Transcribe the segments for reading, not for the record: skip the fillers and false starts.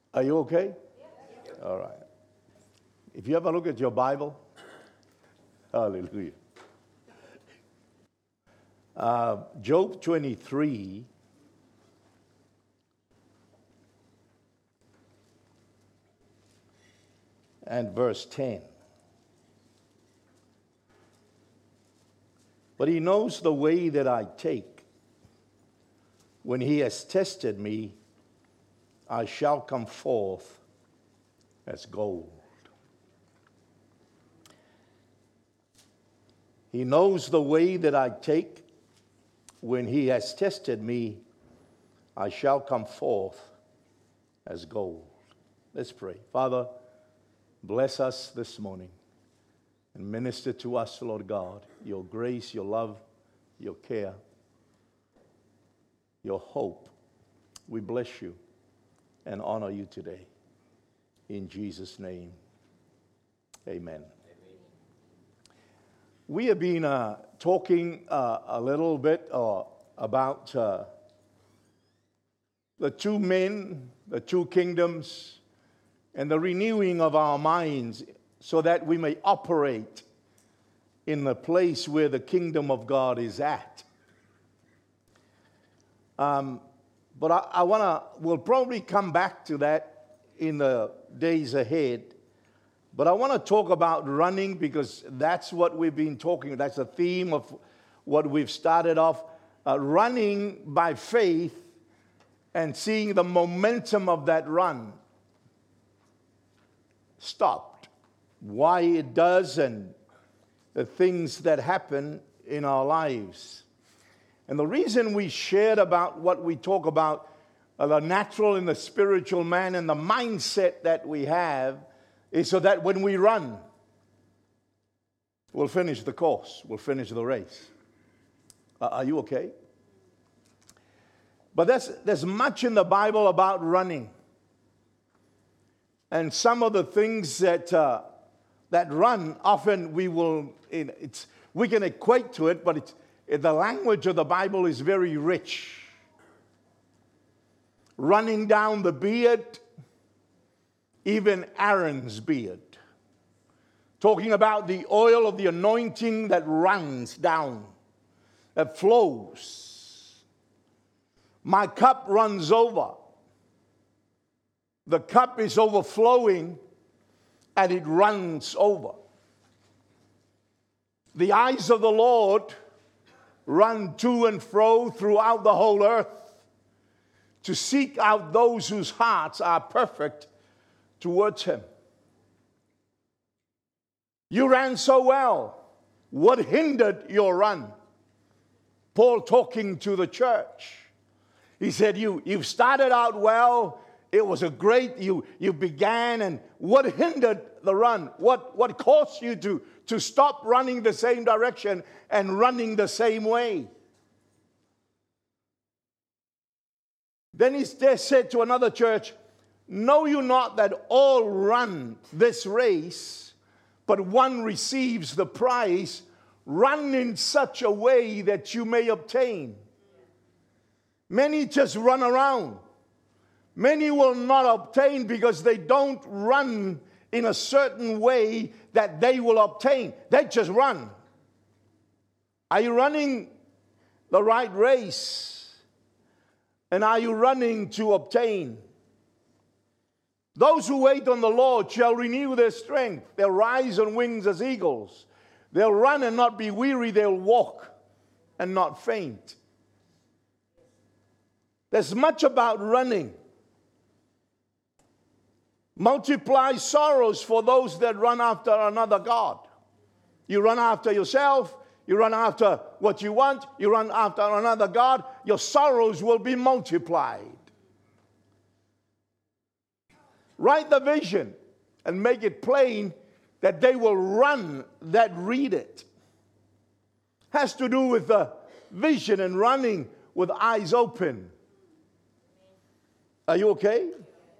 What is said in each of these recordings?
Are you okay? All right. If you ever look at your Bible, hallelujah. Job 23 and verse 10. But he knows the way that I take. When he has tested me, I shall come forth as gold. He knows the way that I take. When he has tested me, I shall come forth as gold. Let's pray. Father, bless us this morning and minister to us, Lord God, your grace, your love, your care, your hope. We bless you and honor you today. In Jesus' name, amen. We have been talking a little bit about the two men, the two kingdoms, and the renewing of our minds so that we may operate in the place where the kingdom of God is at. But we'll probably come back to that in the days ahead. But I want to talk about running because that's what we've been talking. That's the theme of what we've started off. Running by faith and seeing the momentum of that run stopped. Why it does and the things that happen in our lives. And the reason we shared about what we talk about, the natural and the spiritual man and the mindset that we have, is so that when we run, we'll finish the course, we'll finish the race. Are you okay? But there's much in the Bible about running. And some of the things that run, often we can equate to it, but the language of the Bible is very rich. Running down the beard, even Aaron's beard. Talking about the oil of the anointing that runs down, that flows. My cup runs over. The cup is overflowing and it runs over. The eyes of the Lord run to and fro throughout the whole earth to seek out those whose hearts are perfect towards him. You ran so well. What hindered your run? Paul talking to the church. He said, you've started out well. It was a great, you began, and what hindered the run? What caused you to stop running the same direction and running the same way? Then he said to another church, know you not that all run this race, but one receives the prize? Run in such a way that you may obtain. Many just run around. Many will not obtain because they don't run in a certain way that they will obtain. They just run. Are you running the right race? And are you running to obtain? Those who wait on the Lord shall renew their strength. They'll rise on wings as eagles. They'll run and not be weary. They'll walk and not faint. There's much about running. Multiply sorrows for those that run after another god. You run after yourself. You run after what you want. You run after another god. Your sorrows will be multiplied. Write the vision and make it plain that they will run that read it. Has to do with the vision and running with eyes open. Are you okay?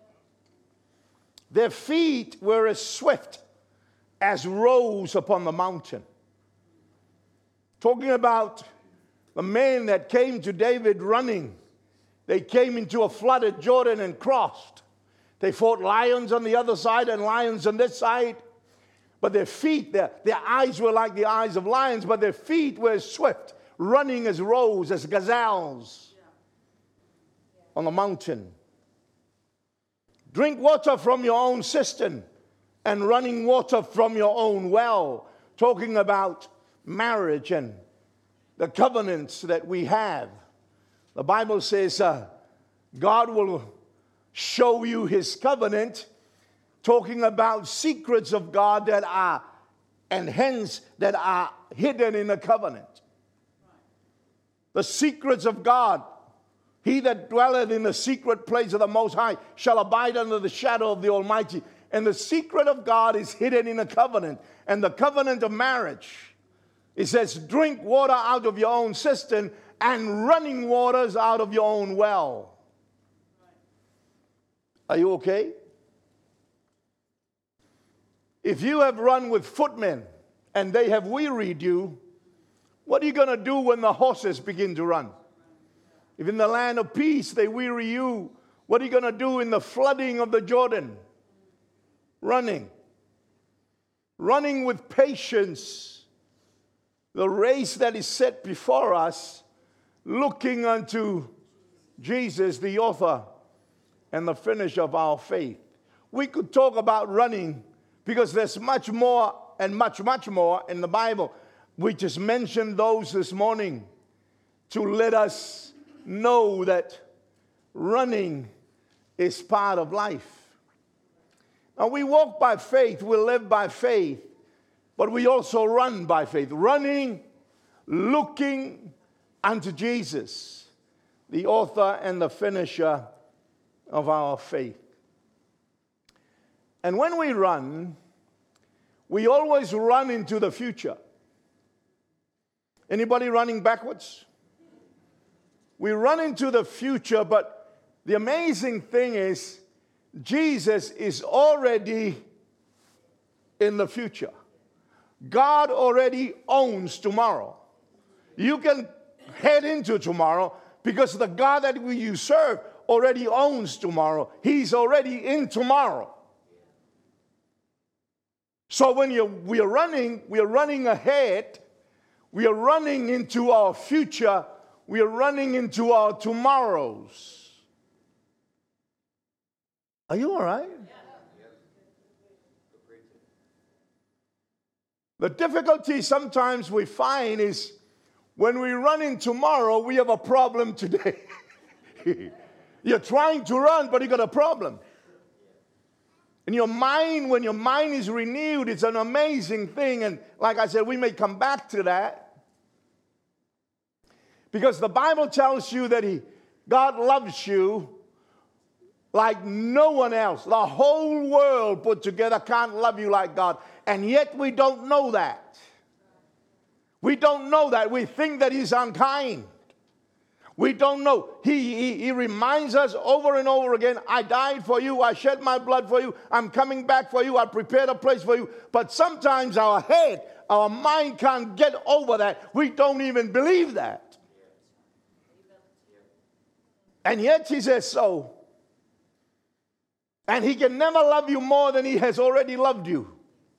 Their feet were as swift as roes upon the mountain. Talking about the men that came to David running. They came into a flooded Jordan and crossed. They fought lions on the other side and lions on this side. But their feet, their eyes were like the eyes of lions, but their feet were swift, running as roes, as gazelles on the mountain. Drink water from your own cistern and running water from your own well. Talking about marriage and the covenants that we have. The Bible says God will show you his covenant, talking about secrets of God that are, and hence that are hidden in the covenant. The secrets of God. He that dwelleth in the secret place of the Most High shall abide under the shadow of the Almighty. And the secret of God is hidden in a covenant. And the covenant of marriage. It says, drink water out of your own cistern and running waters out of your own well. Are you okay? If you have run with footmen and they have wearied you, what are you going to do when the horses begin to run? If in the land of peace they weary you, what are you going to do in the flooding of the Jordan? Running. Running with patience. The race that is set before us, looking unto Jesus, the author and the finisher of our faith. We could talk about running because there's much more and much more in the Bible. We just mentioned those this morning to let us know that running is part of life. Now we walk by faith, we live by faith, but we also run by faith. Running, looking unto Jesus, the author and the finisher of our faith. And when we run, we always run into the future. Anybody running backwards? We run into the future, but the amazing thing is Jesus is already in the future. God already owns tomorrow. You can head into tomorrow because the God that you serve already owns tomorrow. He's already in tomorrow. So when we are running ahead. We are running into our future. We are running into our tomorrows. Are you all right? The difficulty sometimes we find is when we run in tomorrow, we have a problem today. You're trying to run, but you got a problem. In your mind, when your mind is renewed, it's an amazing thing. And like I said, we may come back to that. Because the Bible tells you that God loves you like no one else. The whole world put together can't love you like God. And yet we don't know that. We don't know that. We think that he's unkind. We don't know. He reminds us over and over again, I died for you, I shed my blood for you, I'm coming back for you, I prepared a place for you. But sometimes our head, our mind can't get over that. We don't even believe that. And yet he says so. And he can never love you more than he has already loved you.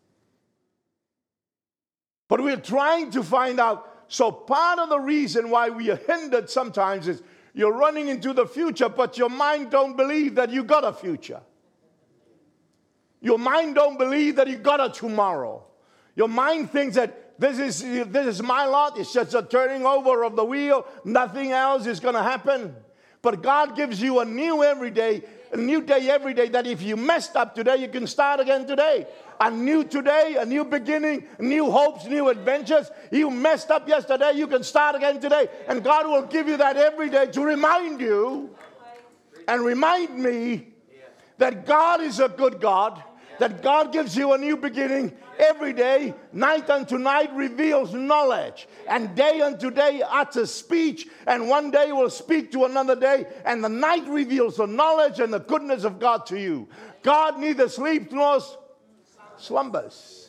But we're trying to find out. So part of the reason why we are hindered sometimes is you're running into the future, but your mind don't believe that you got a future. Your mind don't believe that you got a tomorrow. Your mind thinks that this is my lot. It's just a turning over of the wheel. Nothing else is going to happen. But God gives you a new day every day, that if you messed up today, you can start again today. A new today, a new beginning, new hopes, new adventures. You messed up yesterday, you can start again today. And God will give you that every day to remind you and remind me that God is a good God, that God gives you a new beginning every day. Night unto night reveals knowledge, and day unto day utters speech, and one day will speak to another day, and the night reveals the knowledge and the goodness of God to you. God neither sleeps nor slumbers.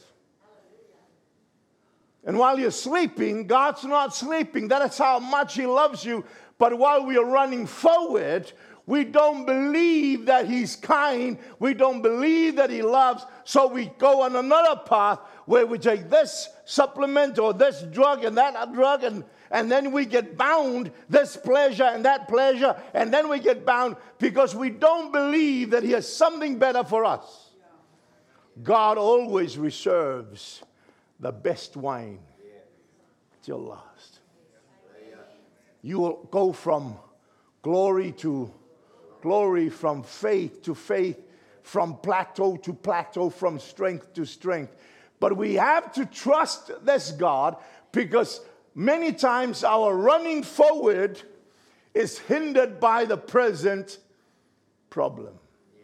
And while you're sleeping, God's not sleeping. That is how much he loves you. But while we are running forward, We don't believe that he's kind. We don't believe that he loves. So we go on another path where we take this supplement or this drug and that drug, and then we get bound, this pleasure and that pleasure, and then we get bound because we don't believe that he has something better for us. God always reserves the best wine till last. You will go from glory to glory, from faith to faith, from plateau to plateau, from strength to strength. But we have to trust this God, because many times our running forward is hindered by the present problem.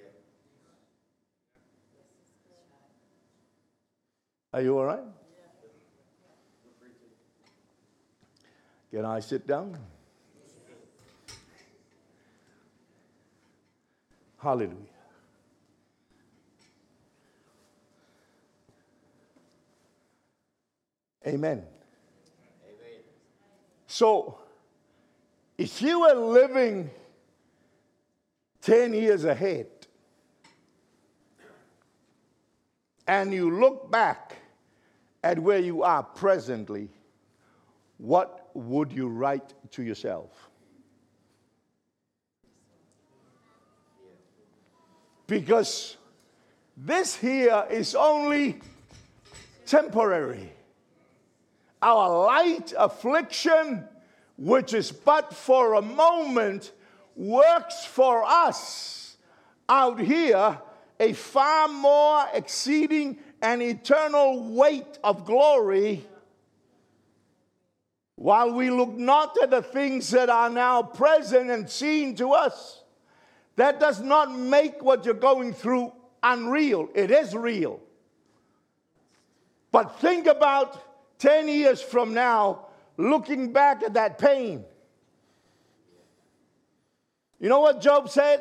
Are you all right? Can I sit down? Hallelujah. Amen. So, if you were living 10 years ahead and you look back at where you are presently, what would you write to yourself? Because this here is only temporary. Our light affliction, which is but for a moment, works for us out here a far more exceeding and eternal weight of glory, while we look not at the things that are now present and seen to us. That does not make what you're going through unreal. It is real. But think about 10 years from now, looking back at that pain. You know what Job said?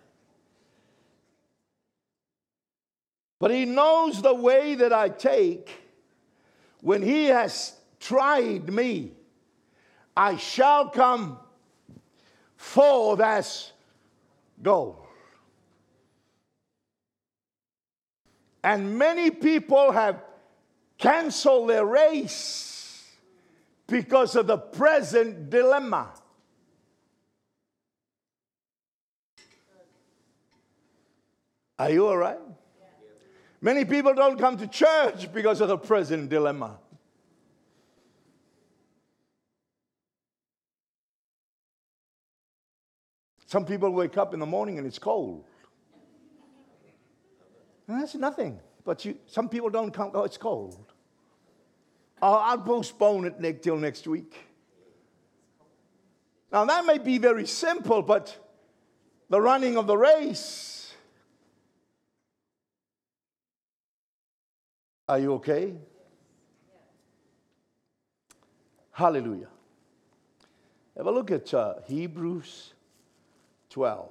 But he knows the way that I take. When he has tried me, I shall come forth as gold. And many people have canceled their race because of the present dilemma. Are you all right? Many people don't come to church because of the present dilemma. Some people wake up in the morning and it's cold. And that's nothing. But some people don't come, oh, it's cold. Oh, I'll postpone it till next week. Now, that may be very simple, but the running of the race. Are you okay? Hallelujah. Have a look at Hebrews 12.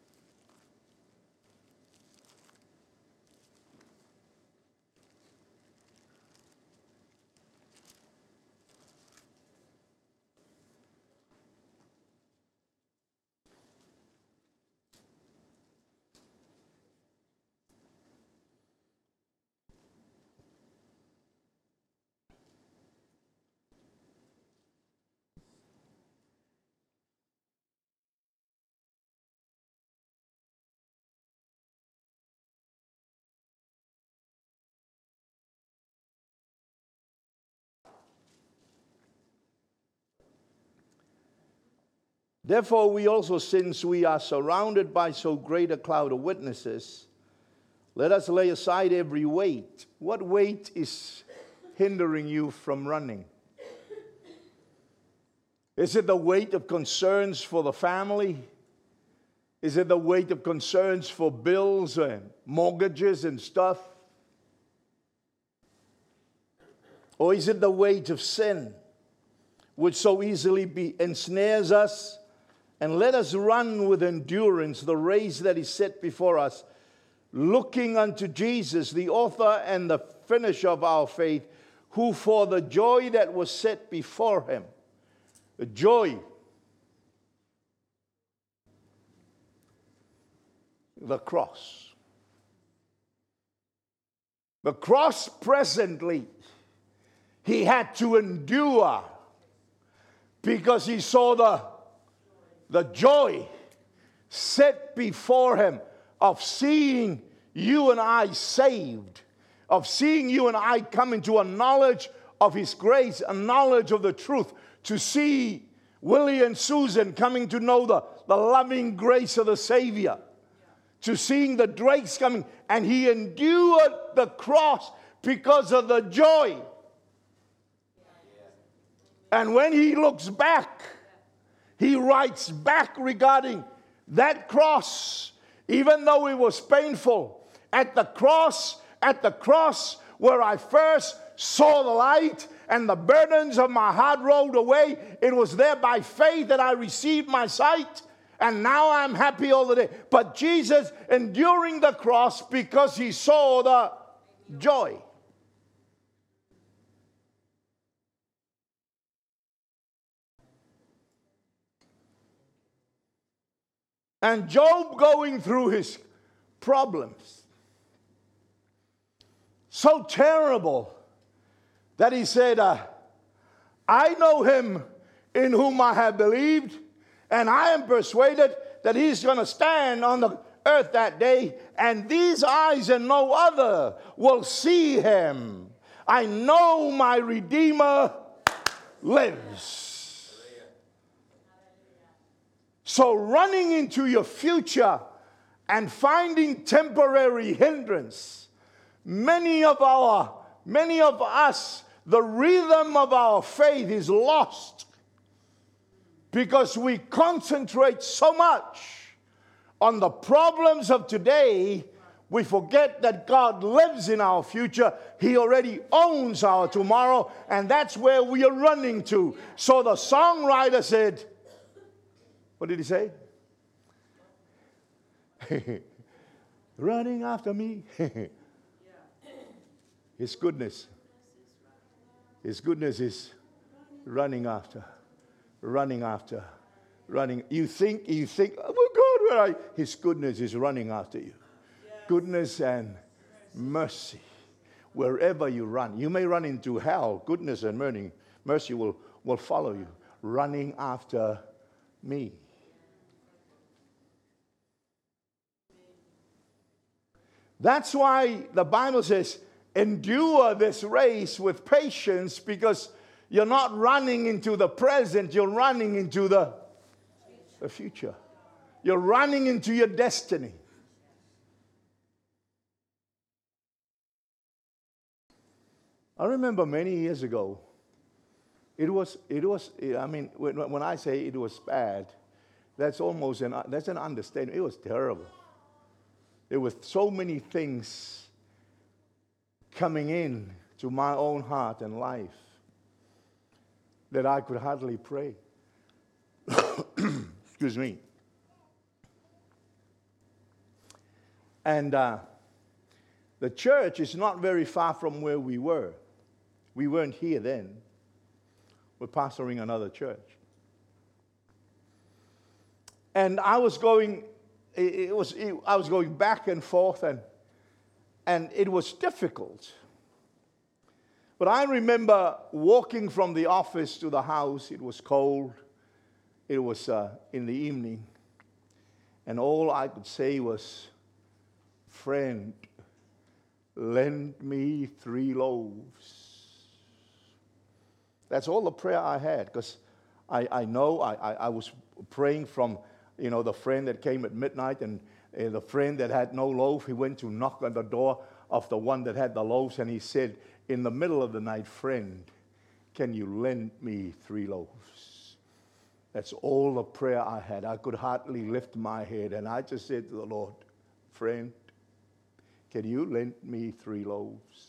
Therefore, we also, since we are surrounded by so great a cloud of witnesses, let us lay aside every weight. What weight is hindering you from running? Is it the weight of concerns for the family? Is it the weight of concerns for bills and mortgages and stuff? Or is it the weight of sin, which so easily ensnares us? And let us run with endurance the race that is set before us, looking unto Jesus, the author and the finisher of our faith, who for the joy that was set before him, the joy the cross. The cross presently he had to endure because he saw the joy set before him of seeing you and I saved, of seeing you and I come into a knowledge of his grace, a knowledge of the truth, to see Willie and Susan coming to know the loving grace of the Savior, to seeing the Drakes coming, and he endured the cross because of the joy. And when he looks back, he writes back regarding that cross, even though it was painful, at the cross where I first saw the light and the burdens of my heart rolled away, it was there by faith that I received my sight, and now I'm happy all the day. But Jesus enduring the cross because he saw the joy. And Job going through his problems, so terrible that he said, I know him in whom I have believed, and I am persuaded that he's going to stand on the earth that day, and these eyes and no other will see him. I know my Redeemer lives. So running into your future and finding temporary hindrance, many of us, the rhythm of our faith is lost because we concentrate so much on the problems of today, we forget that God lives in our future. He already owns our tomorrow, and that's where we are running to. So the songwriter said, what did he say? Running after me. His goodness. His goodness is running after. You think, oh God, where are you? His goodness is running after you. Goodness and mercy. Wherever you run. You may run into hell. Goodness and mercy will follow you. Running after me. That's why the Bible says, endure this race with patience, because you're not running into the present, you're running into the future. You're running into your destiny. I remember many years ago, I mean, when I say it was bad, that's an understatement. It was terrible. There were so many things coming in to my own heart and life that I could hardly pray. Excuse me. And the church is not very far from where we were. We weren't here then. We're pastoring another church. And I was going back and forth, and it was difficult. But I remember walking from the office to the house. It was cold. It was in the evening. And all I could say was, friend, lend me 3 loaves. That's all the prayer I had, because I know I was praying from, the friend that came at midnight, and the friend that had no loaf, he went to knock on the door of the one that had the loaves, and he said, in the middle of the night, friend, can you lend me 3 loaves? That's all the prayer I had. I could hardly lift my head, and I just said to the Lord, friend, can you lend me 3 loaves?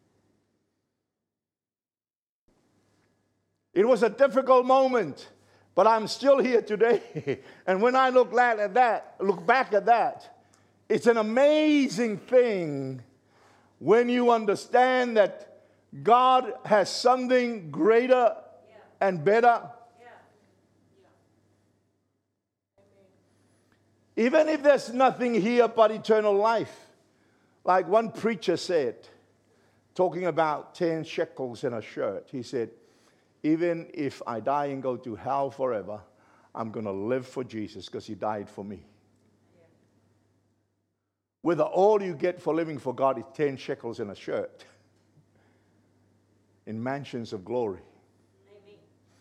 It was a difficult moment, but I'm still here today. And when I look back at that, it's an amazing thing when you understand that God has something greater and better. Even if there's nothing here but eternal life. Like one preacher said, talking about 10 shekels in a shirt, he said, even if I die and go to hell forever, I'm going to live for Jesus because he died for me. Yeah. Whether all you get for living for God is 10 shekels in a shirt in mansions of glory. Amen.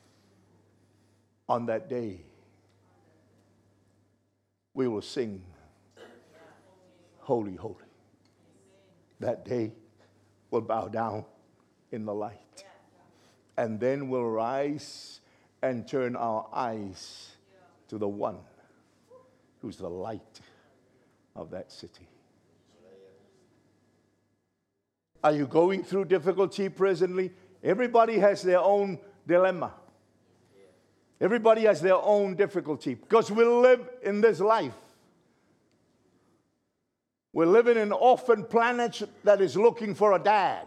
On that day, we will sing, Holy, Holy. That day, we'll bow down in the light. And then we'll rise and turn our eyes to the one who's the light of that city. Are you going through difficulty presently? Everybody has their own dilemma. Everybody has their own difficulty because we live in this life. We're living in an orphan planet that is looking for a dad.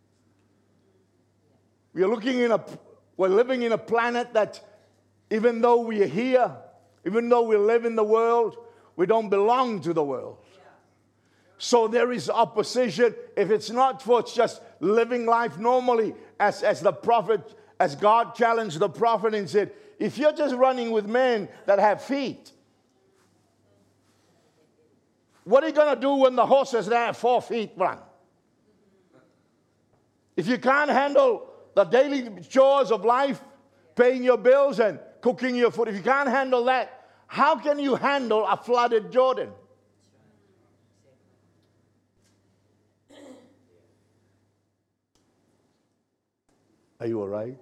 We're living in a planet that even though we are here, even though we live in the world, we don't belong to the world. So there is opposition. If it's not for just living life normally, as God challenged the prophet and said, if you're just running with men that have feet, what are you going to do when the horses that have 4 feet run? If you can't handle the daily chores of life, paying your bills and cooking your food, if you can't handle that, how can you handle a flooded Jordan? Are you all right?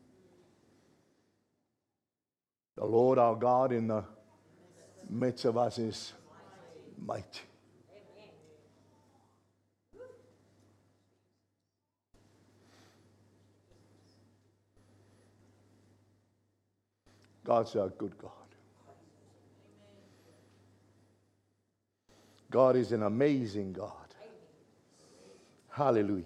The Lord our God in the midst of us is mighty. God's a good God. God is an amazing God. Hallelujah.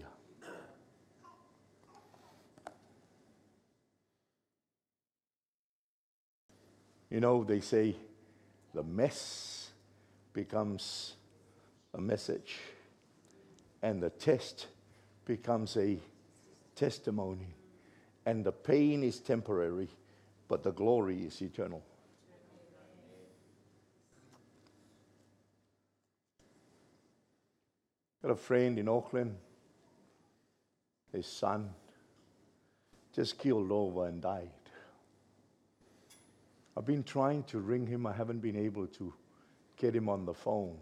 You know, they say the mess becomes a message, and the test becomes a testimony, and the pain is temporary, but the glory is eternal. Got a friend in Auckland, his son just keeled over and died. I've been trying to ring him. I haven't been able to get him on the phone.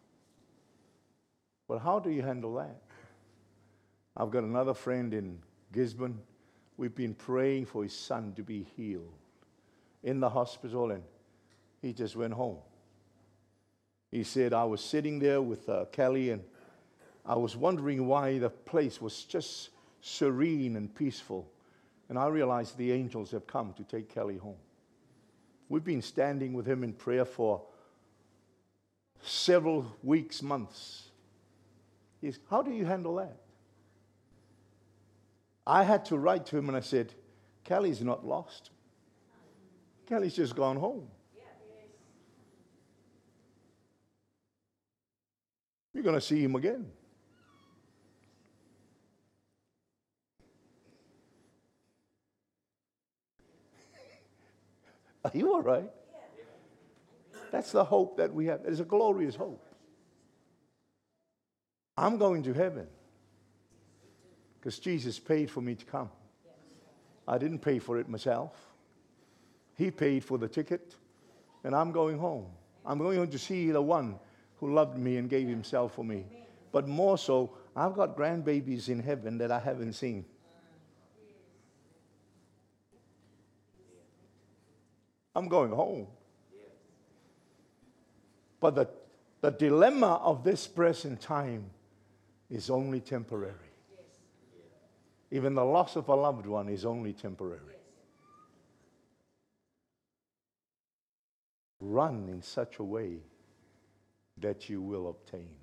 Well, how do you handle that? I've got another friend in Gisborne. We've been praying for his son to be healed in the hospital, and he just went home. He said, I was sitting there with Kelly, and I was wondering why the place was just serene and peaceful. And I realized the angels have come to take Kelly home. We've been standing with him in prayer for several weeks, months. How do you handle that? I had to write to him and I said, Kelly's not lost. Kelly's just gone home. You're going to see him again. Are you all right? That's the hope that we have. It's a glorious hope. I'm going to heaven because Jesus paid for me to come. I didn't pay for it myself. He paid for the ticket, and I'm going home. I'm going home to see the one who loved me and gave himself for me. But more so, I've got grandbabies in heaven that I haven't seen. I'm going home. But the dilemma of this present time is only temporary. Even the loss of a loved one is only temporary. Run in such a way that you will obtain.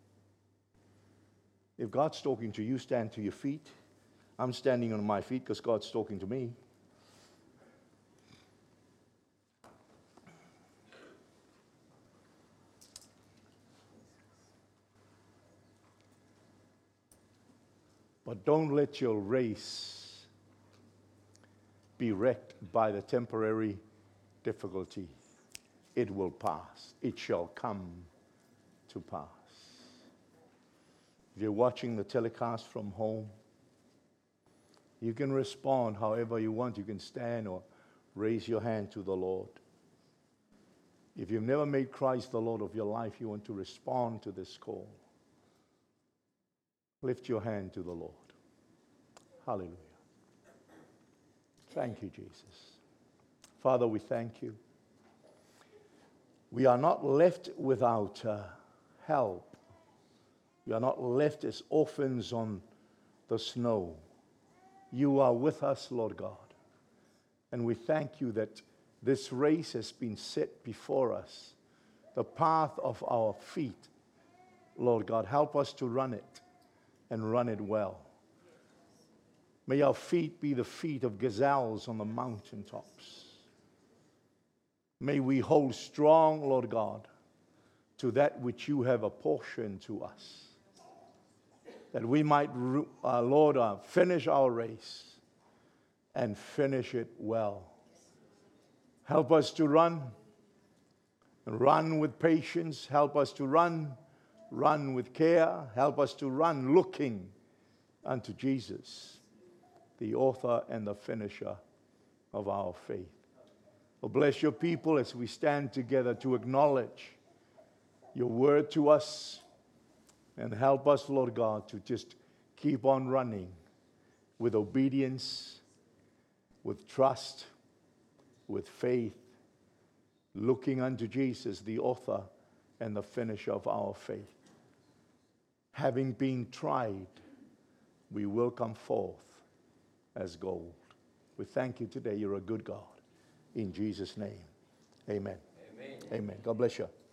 If God's talking to you, stand to your feet. I'm standing on my feet because God's talking to me. But don't let your race be wrecked by the temporary difficulty. It will pass. It shall come to pass. If you're watching the telecast from home, you can respond however you want. You can stand or raise your hand to the Lord. If you've never made Christ the Lord of your life, you want to respond to this call. Lift your hand to the Lord. Hallelujah. Thank you, Jesus. Father, we thank you. We are not left without help. We are not left as orphans on the snow. You are with us, Lord God. And we thank you that this race has been set before us, the path of our feet. Lord God, help us to run it and run it well. May our feet be the feet of gazelles on the mountaintops. May we hold strong, Lord God, to that which you have apportioned to us, that we might, Lord, finish our race and finish it well. Help us to run with patience. Help us to run with care. Help us to run looking unto Jesus, the author and the finisher of our faith. Oh, bless your people as we stand together to acknowledge your word to us, and help us, Lord God, to just keep on running with obedience, with trust, with faith, looking unto Jesus, the author and the finisher of our faith. Having been tried, we will come forth as gold. We thank you today. You're a good God. In Jesus' name, amen. Amen. Amen. God bless you.